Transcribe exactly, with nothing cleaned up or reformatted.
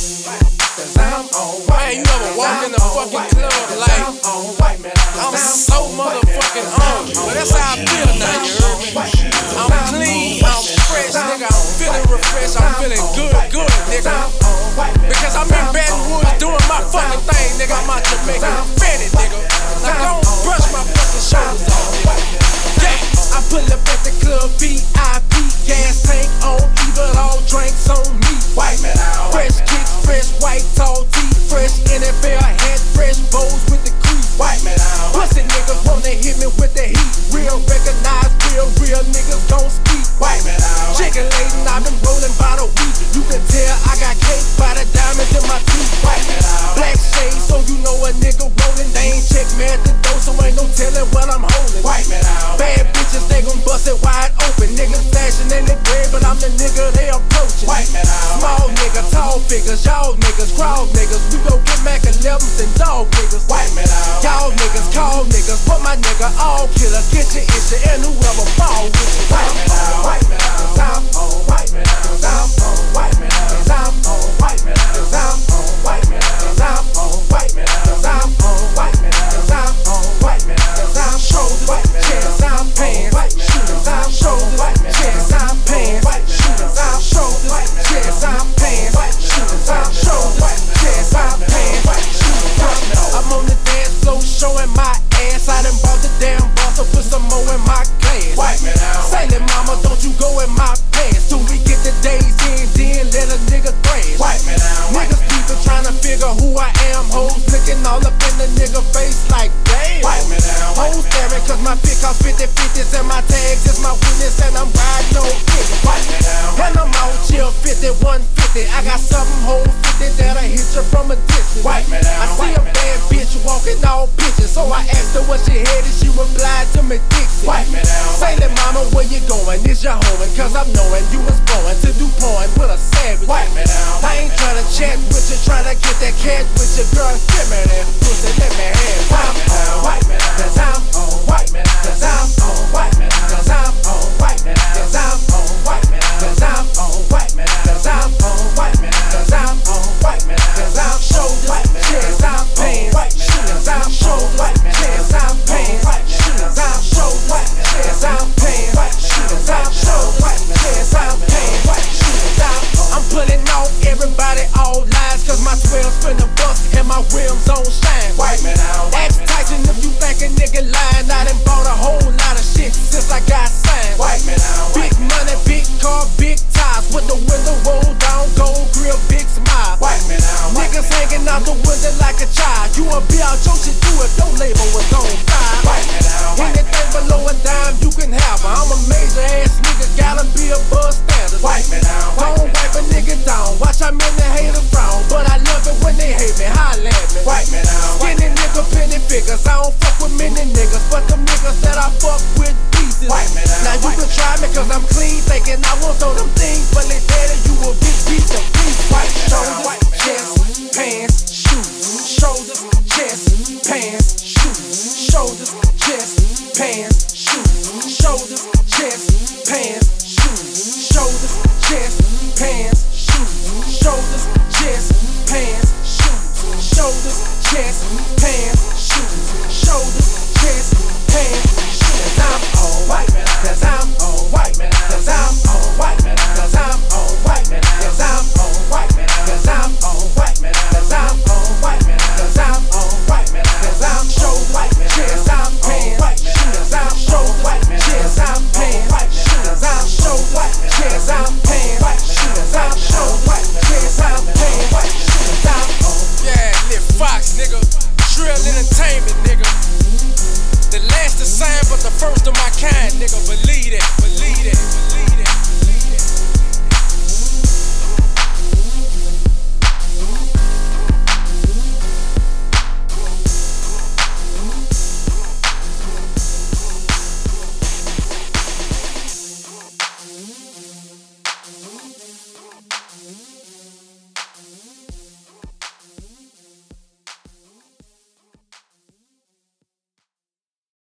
Cause I'm on white. Man, you ever walk in the fucking club like I'm so motherfucking on. Well, that's how I feel now, you heard me? I'm clean, I'm fresh, nigga. I'm feeling refreshed, I'm feeling good, good, nigga. Because I'm in Baton Rouge doing my fucking thing, nigga. I'm out Jamaica, Fetty, nigga. Now go brush my fucking shoulders off, nigga. Yeah, I pull up at the club, V I P, gas tank on, even all drinks on me. White man out. Fresh kicks, fresh white tall tee, fresh N F L hat, fresh bows with the crease. White man out. Pussy niggas wanna hit me with the heat. Real recognize real, real niggas gon' speak. White man out. Chicken laden, I've been rolling by the week. You can tell I got cake by the diamonds in my teeth. White man out. Black shades, so you know a nigga rolling. They ain't check me at the door, so ain't no telling what I'm holding. White man out. Bad bitches, they gon' bust it wide open. Niggas flashing in the bread, but I'm the nigga they approaching. White man out. Small nigga, tall figures, y'all niggas, crowd niggas. We gon' get Mac elevens and dog niggas. White man out. Y'all niggas, call niggas, but my nigga all killers. Get your issue and whoever fall with you. White man out. White man out. Cause I'm on White man out. Cause I'm on White man out. Cause I'm on White man out. Cause I'm on White man out. Cause I'm on White man out. Cause I'm on White man out. Cause I'm on White man out. Cause I'm shoulders, chest, I'm pants, shooters, I'm shoulders, chest, I'm pants, shooters, I'm shoulders, chest, I'm pants, shooters, I'm shoulders, chest, I'm pants, shooters. I'm on the dance floor showing my ass. I done bought the damn boss, so put some more in my glass. White man out. Say it, mama, don't you go in my pants. Till we get the days in, then let a nigga thrash. White man out. Niggas people trying to figure who I am. Hoes looking all up in the nigga face like damn. White man out. Hoes staring cause my pick cost fifty fifties and my tags is my witness and I'm riding on fifty. White man out. And I'm out chill fifty, one fifty. I got something whole fifty that'll hit you from a distance. White man out. I see a bad bitch walking all bitches, so I asked her what she had and she replied to me Dixie. White man out. Say that mama, where you going? Is your home? Cause I'm knowing you was born to do porn with a savage. White man out. I ain't tryna chat with you, tryna get that cash with